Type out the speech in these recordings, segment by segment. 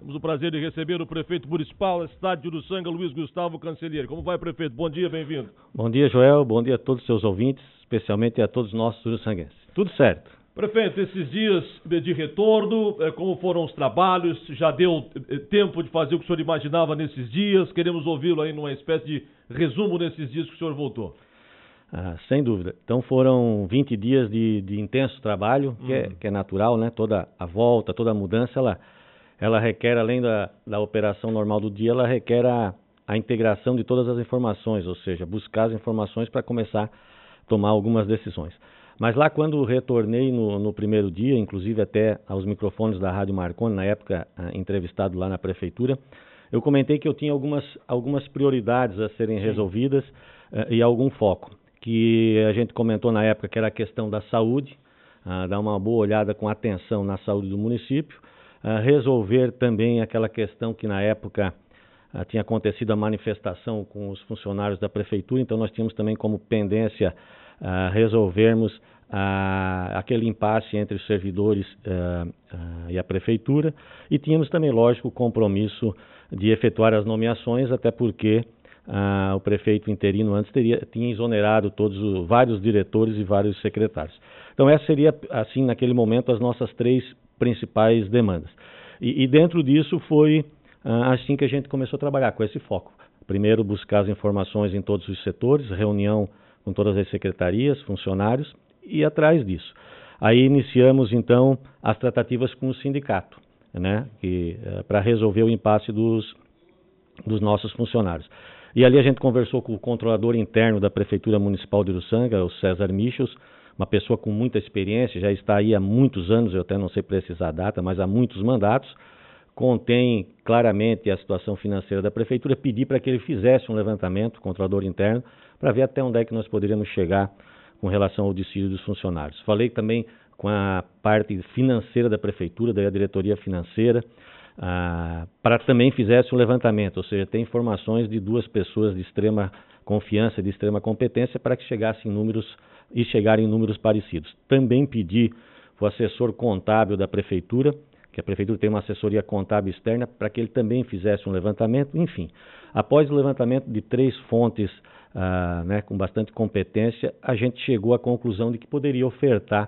Temos o prazer de receber o prefeito municipal da cidade de Uruçanga, Luiz Gustavo Cancelheiro. Como vai, prefeito? Bom dia, bem-vindo. Bom dia, Joel. Bom dia a todos os seus ouvintes, especialmente a todos os nossos uruçanguenses. Tudo certo. Prefeito, esses dias de retorno, como foram os trabalhos? Já deu tempo de fazer o que o senhor imaginava nesses dias? Queremos ouvi-lo aí numa espécie de resumo nesses dias que o senhor voltou. Sem dúvida. Então foram 20 dias de intenso trabalho, que é natural, né? Toda a volta, toda a mudança, ela requer, além da operação normal do dia, ela requer a integração de todas as informações, ou seja, buscar as informações para começar a tomar algumas decisões. Mas lá quando retornei no primeiro dia, inclusive até aos microfones da Rádio Marconi, na época entrevistado lá na prefeitura, eu comentei que eu tinha algumas prioridades a serem resolvidas e algum foco, que a gente comentou na época que era a questão da saúde, dar uma boa olhada com atenção na saúde do município, resolver também aquela questão que na época tinha acontecido a manifestação com os funcionários da prefeitura, então nós tínhamos também como pendência resolvermos aquele impasse entre os servidores e a prefeitura, e tínhamos também, lógico, o compromisso de efetuar as nomeações, até porque o prefeito interino antes tinha exonerado vários diretores e vários secretários. Então essa seria, assim, naquele momento, as nossas três principais demandas. E dentro disso foi assim que a gente começou a trabalhar, com esse foco. Primeiro, buscar as informações em todos os setores, reunião com todas as secretarias, funcionários, e atrás disso. Aí iniciamos, então, as tratativas com o sindicato, né, para resolver o impasse dos nossos funcionários. E ali a gente conversou com o controlador interno da Prefeitura Municipal de Uruçanga, o César Michels, uma pessoa com muita experiência, já está aí há muitos anos, eu até não sei precisar a data, mas há muitos mandatos, contém claramente a situação financeira da Prefeitura, pedi para que ele fizesse um levantamento, o controlador interno, para ver até onde é que nós poderíamos chegar com relação ao dissídio dos funcionários. Falei também com a parte financeira da Prefeitura, da diretoria financeira, para que também fizesse um levantamento, ou seja, tem informações de duas pessoas de extrema confiança, de extrema competência, para que chegassem números e chegarem em números parecidos. Também pedi para o assessor contábil da Prefeitura, que a Prefeitura tem uma assessoria contábil externa, para que ele também fizesse um levantamento. Enfim, após o levantamento de três fontes com bastante competência, a gente chegou à conclusão de que poderia ofertar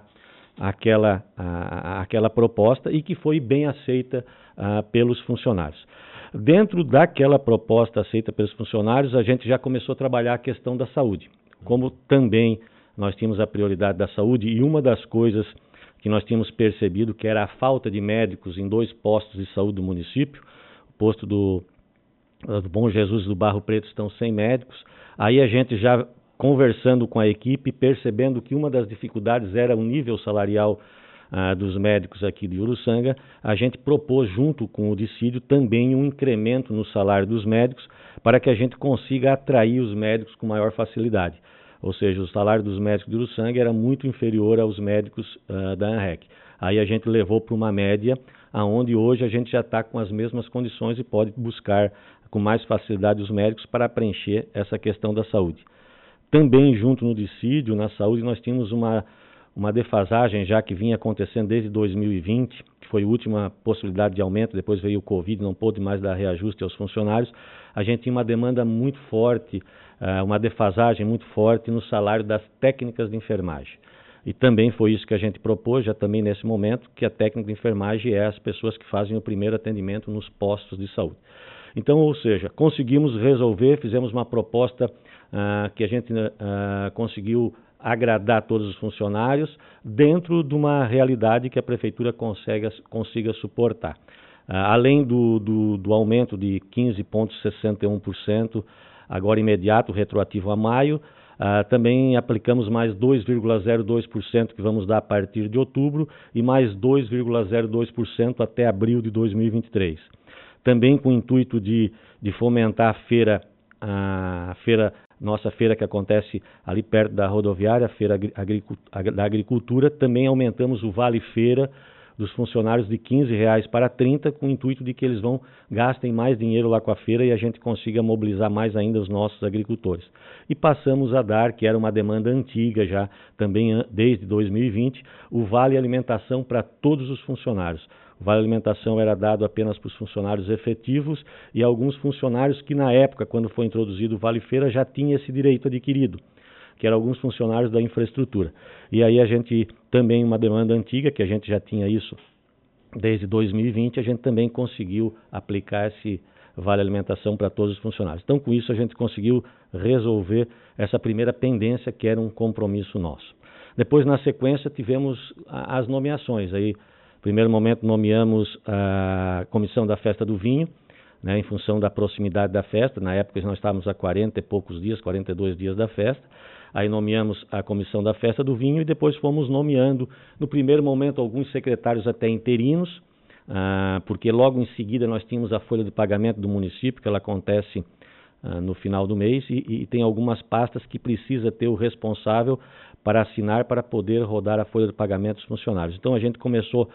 aquela proposta e que foi bem aceita pelos funcionários. Dentro daquela proposta aceita pelos funcionários, a gente já começou a trabalhar a questão da saúde. Como também nós tínhamos a prioridade da saúde, e uma das coisas que nós tínhamos percebido que era a falta de médicos em 2 postos de saúde do município, o posto do Bom Jesus do Barro Preto estão sem médicos. Aí a gente já conversando com a equipe, percebendo que uma das dificuldades era o nível salarial dos médicos aqui de Uruçanga, a gente propôs junto com o dissídio também um incremento no salário dos médicos para que a gente consiga atrair os médicos com maior facilidade. Ou seja, o salário dos médicos de Uruçanga era muito inferior aos médicos da ANREC. Aí a gente levou para uma média, onde hoje a gente já está com as mesmas condições e pode buscar com mais facilidade os médicos para preencher essa questão da saúde. Também junto no dissídio, na saúde, nós tínhamos uma defasagem já que vinha acontecendo desde 2020, que foi a última possibilidade de aumento, depois veio o Covid, não pôde mais dar reajuste aos funcionários. A gente tinha uma demanda muito forte, uma defasagem muito forte no salário das técnicas de enfermagem. E também foi isso que a gente propôs, já também nesse momento, que a técnica de enfermagem é as pessoas que fazem o primeiro atendimento nos postos de saúde. Então, ou seja, conseguimos resolver, fizemos uma proposta que a gente conseguiu agradar todos os funcionários dentro de uma realidade que a Prefeitura consiga suportar. Além do aumento de 15,61%, agora imediato, retroativo a maio, também aplicamos mais 2,02% que vamos dar a partir de outubro e mais 2,02% até abril de 2023. Também com o intuito de fomentar nossa feira que acontece ali perto da rodoviária, a Feira da Agricultura, também aumentamos o Vale Feira dos funcionários de R$15 para 30, com o intuito de que eles gastem mais dinheiro lá com a feira e a gente consiga mobilizar mais ainda os nossos agricultores. E passamos a dar, que era uma demanda antiga já, também desde 2020, o Vale Alimentação para todos os funcionários. O Vale Alimentação era dado apenas para os funcionários efetivos e alguns funcionários que na época, quando foi introduzido o Vale Feira, já tinha esse direito adquirido, que eram alguns funcionários da infraestrutura. E aí a gente também, uma demanda antiga, que a gente já tinha isso desde 2020, a gente também conseguiu aplicar esse Vale Alimentação para todos os funcionários. Então, com isso, a gente conseguiu resolver essa primeira pendência, que era um compromisso nosso. Depois, na sequência, tivemos as nomeações. Aí, no primeiro momento, nomeamos a Comissão da Festa do Vinho, né, em função da proximidade da festa. Na época, nós estávamos a 40 e poucos dias, 42 dias da festa. Aí nomeamos a Comissão da Festa do Vinho e depois fomos nomeando, no primeiro momento, alguns secretários até interinos, porque logo em seguida nós tínhamos a folha de pagamento do município, que ela acontece no final do mês, e tem algumas pastas que precisa ter o responsável para assinar para poder rodar a folha de pagamento dos funcionários. Então a gente começou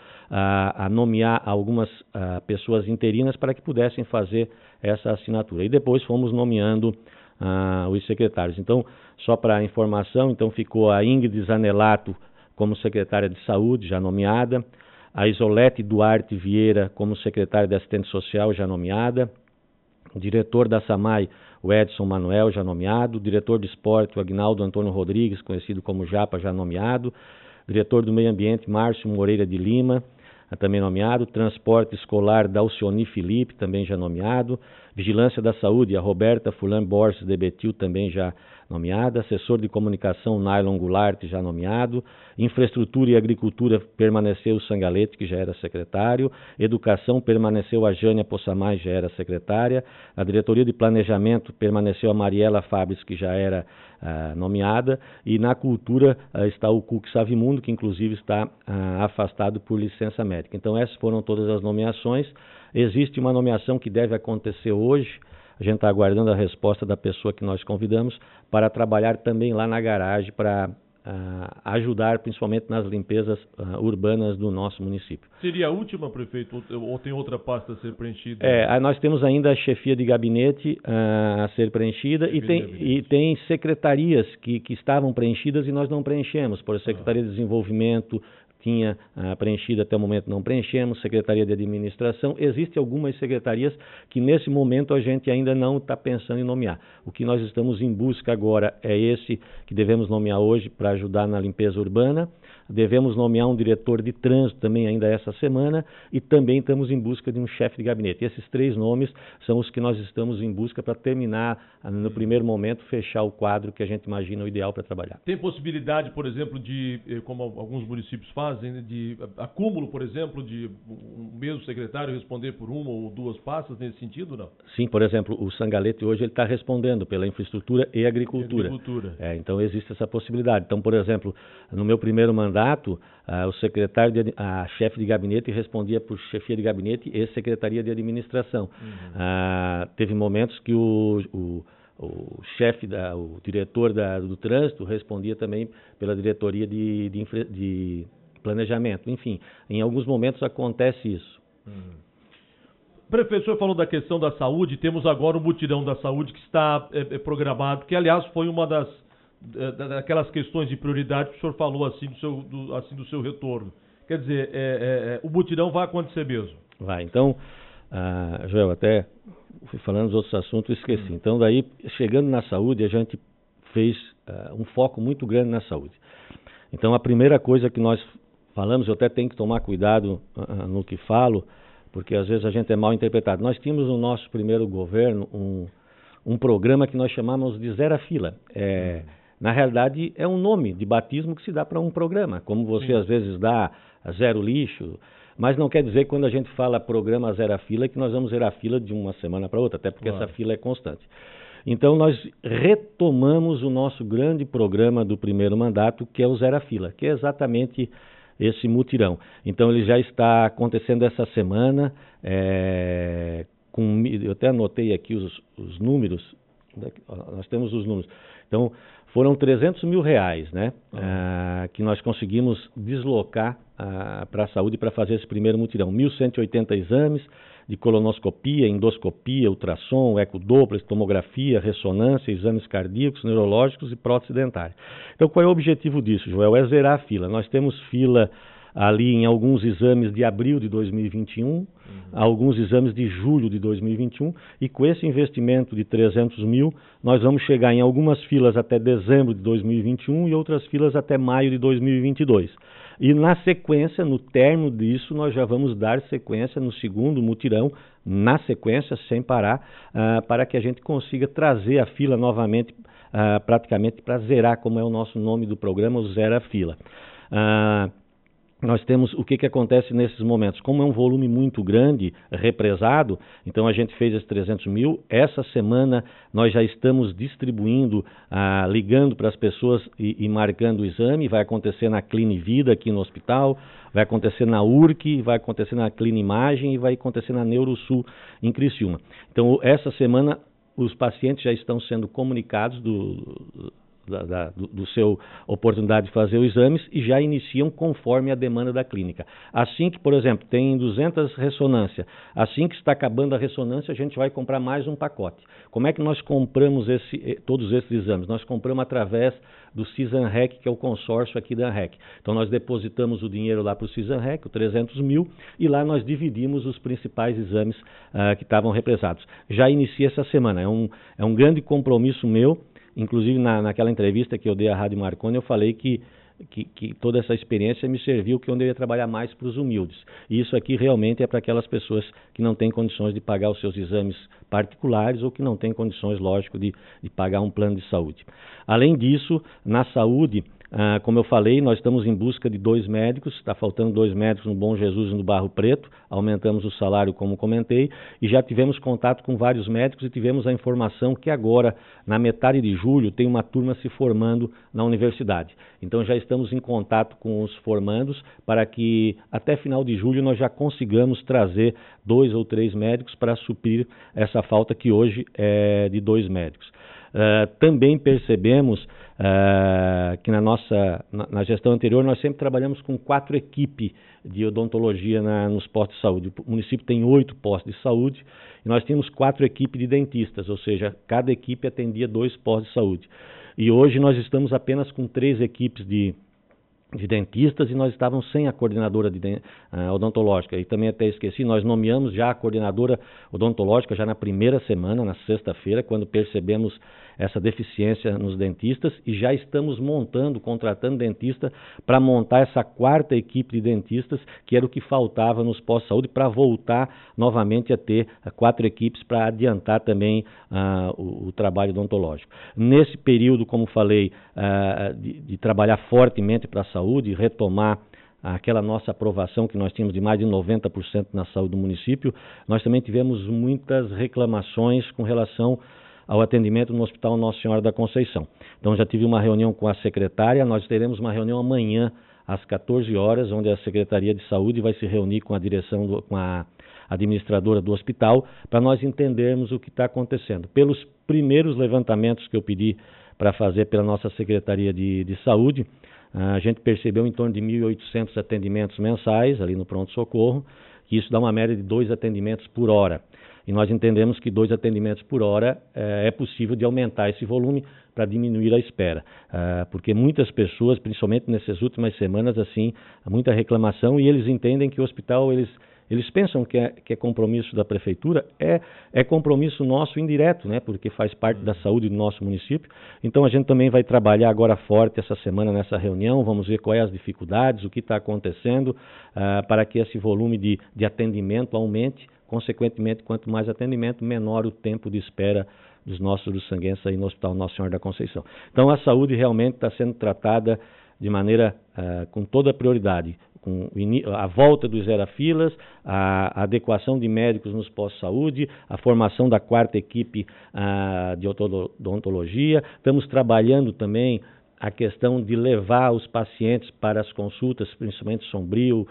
a nomear algumas pessoas interinas para que pudessem fazer essa assinatura. E depois fomos nomeando os secretários. Então, só para informação, então ficou a Ingrid Zanelato como secretária de Saúde, já nomeada, a Isolete Duarte Vieira como secretária de Assistente Social, já nomeada, o diretor da SAMAI, o Edson Manuel, já nomeado, o diretor de esporte, o Agnaldo Antônio Rodrigues, conhecido como Japa, já nomeado, diretor do Meio Ambiente, Márcio Moreira de Lima, também nomeado, transporte escolar, Dalcioni Felipe, também já nomeado, vigilância da saúde, a Roberta Fulan Borges de Betil, também já nomeada, assessor de comunicação, Nailon Goulart, já nomeado, infraestrutura e agricultura, permaneceu o Sangalete, que já era secretário, educação, permaneceu a Jânia Possamay, já era secretária, a diretoria de planejamento, permaneceu a Mariela Fabres, que já era nomeada, e na cultura está o Cuque Savimundo, que inclusive está afastado por licença médica. Então essas foram todas as nomeações. Existe uma nomeação que deve acontecer hoje, a gente está aguardando a resposta da pessoa que nós convidamos para trabalhar também lá na garagem para ajudar principalmente nas limpezas urbanas do nosso município. Seria a última, prefeito, ou tem outra pasta a ser preenchida? Nós temos ainda a chefia de gabinete a ser preenchida e tem secretarias que estavam preenchidas e nós não preenchemos, por Secretaria de Desenvolvimento, tinha preenchido até o momento, não preenchemos, Secretaria de Administração. Existem algumas secretarias que nesse momento a gente ainda não está pensando em nomear. O que nós estamos em busca agora é esse que devemos nomear hoje para ajudar na limpeza urbana. Devemos nomear um diretor de trânsito também ainda essa semana e também estamos em busca de um chefe de gabinete. Esses 3 nomes são os que nós estamos em busca para terminar, no primeiro momento, fechar o quadro que a gente imagina o ideal para trabalhar. Tem possibilidade, por exemplo, de, como alguns municípios fazem, de acúmulo, por exemplo, de um mesmo secretário responder por uma ou 2 pastas nesse sentido, não? Sim, por exemplo, o Sangalete hoje ele está respondendo pela infraestrutura e agricultura. Então existe essa possibilidade. Então, por exemplo, no meu primeiro mandato, o secretário, a chefe de gabinete respondia por chefia de gabinete e secretaria de administração. Teve momentos que o chefe, o diretor do trânsito respondia também pela diretoria de planejamento. Enfim, em alguns momentos acontece isso. Prefeito, o senhor falou da questão da saúde, temos agora o mutirão da saúde que está programado, que aliás foi uma daquelas questões de prioridade que o senhor falou assim do seu retorno. Quer dizer, o mutirão vai acontecer mesmo? Vai. Então, Joel, até fui falando dos outros assuntos e esqueci. Então, daí, chegando na saúde, a gente fez um foco muito grande na saúde. Então, a primeira coisa que nós falamos, eu até tenho que tomar cuidado no que falo, porque às vezes a gente é mal interpretado. Nós tínhamos no nosso primeiro governo um programa que nós chamamos de Zero Fila. Na realidade, é um nome de batismo que se dá para um programa, como você às vezes dá zero lixo, mas não quer dizer que quando a gente fala programa Zero Fila que nós vamos zerar a fila de uma semana para outra, até porque essa fila é constante. Então, nós retomamos o nosso grande programa do primeiro mandato, que é o Zero Fila, que é exatamente esse mutirão. Então, ele já está acontecendo essa semana, eu até anotei aqui os números, nós temos os números. Então, foram R$300 mil, né, que nós conseguimos deslocar para a saúde para fazer esse primeiro mutirão. 1.180 exames de colonoscopia, endoscopia, ultrassom, ecodoppler, tomografia, ressonância, exames cardíacos, neurológicos e prótese dentária. Então, qual é o objetivo disso, Joel? É zerar a fila. Nós temos fila ali em alguns exames de abril de 2021, alguns exames de julho de 2021, e com esse investimento de 300 mil, nós vamos chegar em algumas filas até dezembro de 2021 e outras filas até maio de 2022. E na sequência, no término disso, nós já vamos dar sequência no segundo mutirão, na sequência, sem parar, para que a gente consiga trazer a fila novamente, praticamente para zerar, como é o nosso nome do programa, o Zera Fila. Nós temos o que acontece nesses momentos. Como é um volume muito grande, represado, então a gente fez esses 300 mil. Essa semana nós já estamos distribuindo, ligando para as pessoas e marcando o exame. Vai acontecer na Clinivida aqui no hospital, vai acontecer na URC, vai acontecer na Clinimagem e vai acontecer na Neurosul em Criciúma. Então essa semana os pacientes já estão sendo comunicados do seu oportunidade de fazer os exames e já iniciam conforme a demanda da clínica. Assim que, por exemplo, tem 200 ressonâncias, assim que está acabando a ressonância, a gente vai comprar mais um pacote. Como é que nós compramos todos esses exames? Nós compramos através do CISANREC, que é o consórcio aqui da ANREC. Então nós depositamos o dinheiro lá para o CISANREC, o 300 mil, e lá nós dividimos os principais exames que estavam represados. Já inicia essa semana, é um grande compromisso meu. Inclusive, naquela entrevista que eu dei à Rádio Marconi, eu falei que toda essa experiência me serviu, que eu ia trabalhar mais para os humildes. E isso aqui realmente é para aquelas pessoas que não têm condições de pagar os seus exames particulares ou que não têm condições, lógico, de pagar um plano de saúde. Além disso, na saúde, como eu falei, nós estamos em busca de 2 médicos, está faltando 2 médicos no Bom Jesus e no Barro Preto, aumentamos o salário, como comentei, e já tivemos contato com vários médicos e tivemos a informação que agora, na metade de julho, tem uma turma se formando na universidade. Então já estamos em contato com os formandos para que até final de julho nós já consigamos trazer 2 ou 3 médicos para suprir essa falta que hoje é de 2 médicos. Também percebemos que na gestão anterior nós sempre trabalhamos com 4 equipes de odontologia nos postos de saúde. O município tem 8 postos de saúde e nós tínhamos 4 equipes de dentistas, ou seja, cada equipe atendia 2 postos de saúde. E hoje nós estamos apenas com 3 equipes de dentistas e nós estávamos sem a coordenadora odontológica. E também até esqueci, nós nomeamos já a coordenadora odontológica já na primeira semana, na sexta-feira, quando percebemos essa deficiência nos dentistas e já estamos contratando dentista para montar essa 4ª equipe de dentistas, que era o que faltava nos postos de saúde, para voltar novamente a ter 4 equipes para adiantar também o trabalho odontológico. Nesse período, como falei, de trabalhar fortemente para a saúde, retomar aquela nossa aprovação que nós tínhamos de mais de 90% na saúde do município, nós também tivemos muitas reclamações com relação ao atendimento no Hospital Nossa Senhora da Conceição. Então já tive uma reunião com a secretária, nós teremos uma reunião amanhã às 14 horas, onde a Secretaria de Saúde vai se reunir com a direção, com a administradora do hospital, para nós entendermos o que está acontecendo. Pelos primeiros levantamentos que eu pedi para fazer pela nossa Secretaria de Saúde, a gente percebeu em torno de 1.800 atendimentos mensais ali no pronto-socorro, que isso dá uma média de 2 atendimentos por hora. E nós entendemos que 2 atendimentos por hora é possível de aumentar esse volume para diminuir a espera. Porque muitas pessoas, principalmente nessas últimas semanas, assim, há muita reclamação e eles entendem que o hospital, eles pensam que é compromisso da prefeitura, é compromisso nosso indireto, né? Porque faz parte da saúde do nosso município. Então a gente também vai trabalhar agora forte essa semana nessa reunião, vamos ver quais as dificuldades, o que está acontecendo, para que esse volume de atendimento aumente. Consequentemente, quanto mais atendimento, menor o tempo de espera dos nossos uruçanguenses aí no Hospital Nossa Senhora da Conceição. Então a saúde realmente está sendo tratada de maneira com toda a prioridade, com a volta dos zero-filas, a adequação de médicos nos postos de saúde, a formação da 4ª equipe de odontologia. Estamos trabalhando também a questão de levar os pacientes para as consultas, principalmente Sombrio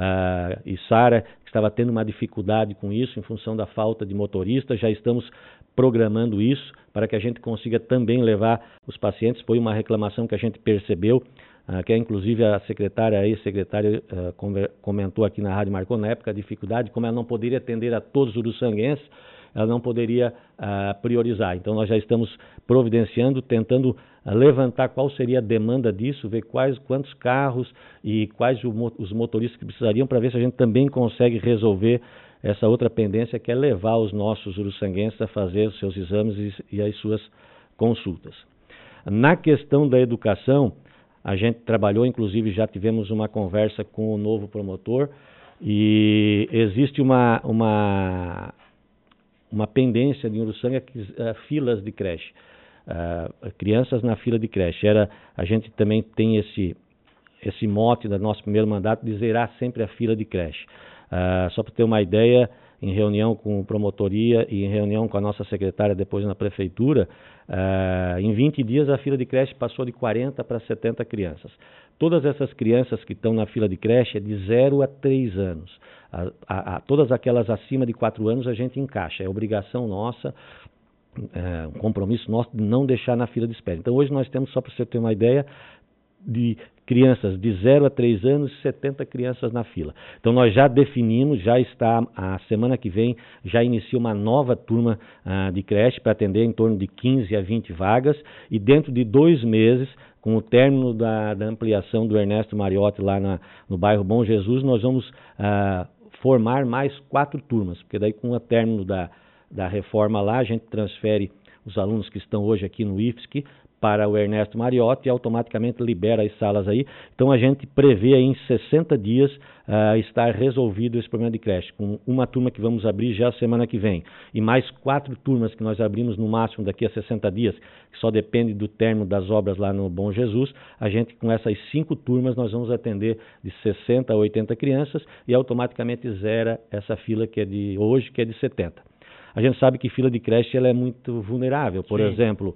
e Sara, que estava tendo uma dificuldade com isso em função da falta de motorista. Já estamos programando isso para que a gente consiga também levar os pacientes. Foi uma reclamação que a gente percebeu, que inclusive a ex-secretária comentou aqui na Rádio Marconi, na época, a dificuldade, como ela não poderia atender a todos os uruçanguenses. ela não poderia priorizar. Então nós já estamos providenciando, tentando levantar qual seria a demanda disso, ver quantos carros e quais os motoristas que precisariam, para ver se a gente também consegue resolver essa outra pendência, que é levar os nossos uruçanguenses a fazer os seus exames e as suas consultas. Na questão da educação, a gente trabalhou, inclusive já tivemos uma conversa com o novo promotor, e existe uma pendência de Uruçanga, filas de creche, crianças na fila de creche. A gente também tem esse mote do nosso primeiro mandato de zerar sempre a fila de creche. Só para ter uma ideia, em reunião com promotoria e em reunião com a nossa secretária depois na prefeitura, em 20 dias a fila de creche passou de 40 para 70 crianças. Todas essas crianças que estão na fila de creche é de 0 a 3 anos. Todas aquelas acima de 4 anos a gente encaixa, é obrigação nossa, um compromisso nosso de não deixar na fila de espera. Então hoje nós temos, só para você ter uma ideia, de crianças de 0 a 3 anos, 70 crianças na fila. Então nós já definimos, já está, a semana que vem, já inicia uma nova turma de creche para atender em torno de 15 a 20 vagas, e dentro de 2 meses, com o término da ampliação do Ernesto Mariotti lá no bairro Bom Jesus, nós vamos formar mais 4 turmas, porque daí com o término da reforma lá, a gente transfere os alunos que estão hoje aqui no IFSC para o Ernesto Mariotti e automaticamente libera as salas aí. Então a gente prevê aí em 60 dias estar resolvido esse problema de creche, com uma turma que vamos abrir já semana que vem, e mais 4 turmas que nós abrimos no máximo daqui a 60 dias, que só depende do término das obras lá no Bom Jesus. A gente, com essas 5 turmas, nós vamos atender de 60 a 80 crianças e automaticamente zera essa fila que é de hoje, que é de 70. A gente sabe que fila de creche ela é muito vulnerável. Por exemplo,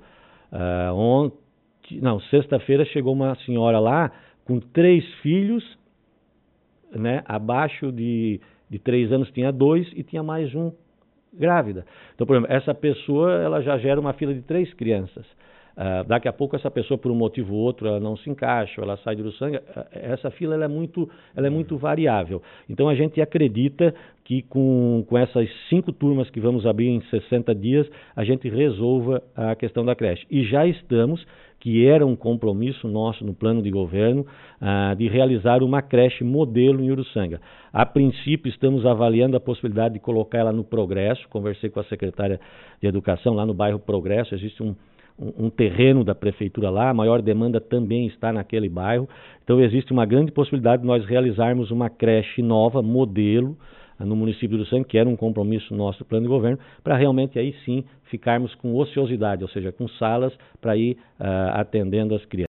sexta-feira chegou uma senhora lá com 3 filhos, né, abaixo de 3 anos tinha 2 e tinha mais um grávida. Então, por exemplo, essa pessoa ela já gera uma fila de 3 crianças. Daqui a pouco essa pessoa, por um motivo ou outro, ela não se encaixa, ela sai de Uruçanga. Essa fila ela é muito variável. Então a gente acredita que com essas 5 turmas que vamos abrir em 60 dias, a gente resolva a questão da creche. E já estamos, que era um compromisso nosso no plano de governo, de realizar uma creche modelo em Uruçanga. A princípio, estamos avaliando a possibilidade de colocar ela no Progresso. Conversei com a secretária de Educação lá no bairro Progresso. Existe um terreno da prefeitura lá, a maior demanda também está naquele bairro. Então existe uma grande possibilidade de nós realizarmos uma creche nova, modelo, no município de Uruçanga, que era um compromisso nosso do plano de governo, para realmente aí sim ficarmos com ociosidade, ou seja, com salas para ir atendendo as crianças.